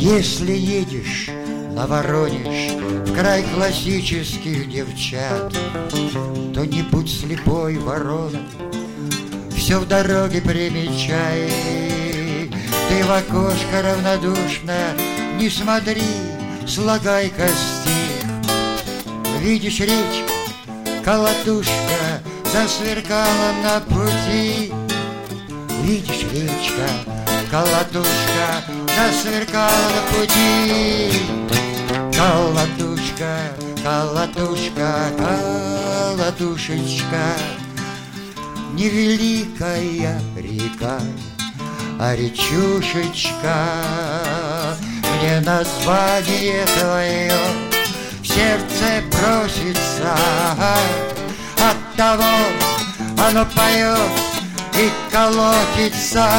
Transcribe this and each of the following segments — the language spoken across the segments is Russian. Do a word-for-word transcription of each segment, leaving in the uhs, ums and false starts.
Если едешь на Воронеж, в край классических девчат, то не будь слепой вороной, все в дороге примечай. Ты в окошко равнодушно не смотри, слагай-ка стих. Видишь, речка, колотушка засверкала на пути. Видишь, речка, колотушка засверкала на пути. Колотушка, колотушка, колотушечка, невеликая река, а речушечка. Мне название твое в сердце просится, оттого оно поет и колотится,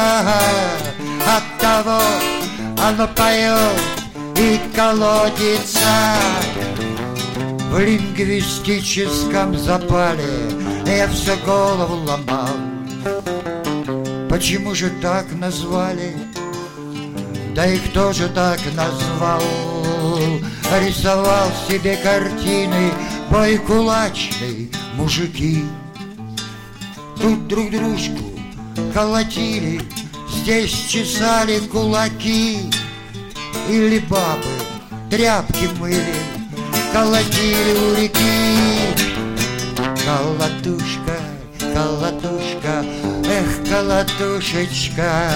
оттого оно поет и колотится. В лингвистическом запале я все голову ломал. Почему же так назвали? Да и кто же так назвал? Рисовал себе картины бой кулачный мужики. Тут друг дружку колотили, здесь чесали кулаки. Или бабы тряпки мыли, колотили у реки. Колотушка, колотушка, эх, колотушечка,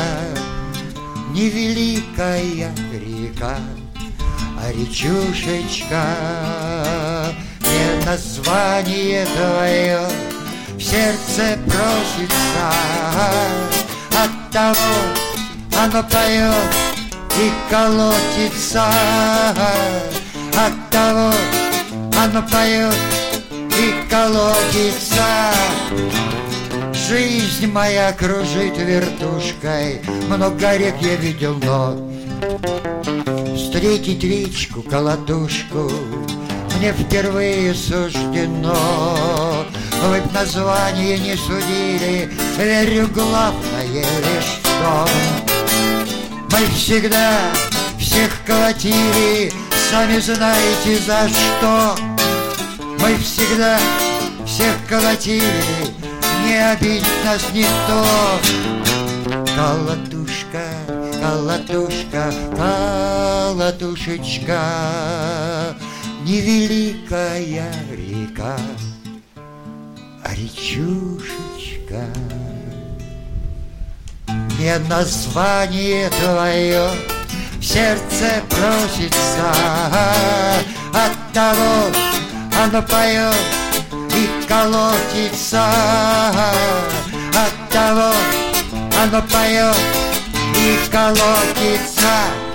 невеликая река, а речушечка. Мне название твое в сердце просится, оттого оно поет и колотится, оттого оно поет и колотится. Жизнь моя кружит вертушкой, много рек я видел, но встретить речку, колотушку мне впервые суждено. Вы б название не судили, верю, главное лишь что мы всегда всех колотили, сами знаете за что. Мы всегда всех колотили, не обидит нас никто. Колотушка, колотушка, колотушечка, невеликая река, а речушечка. Мне название твое в сердце просится, оттого оно поет и колотится, оттого оно поет и колотится.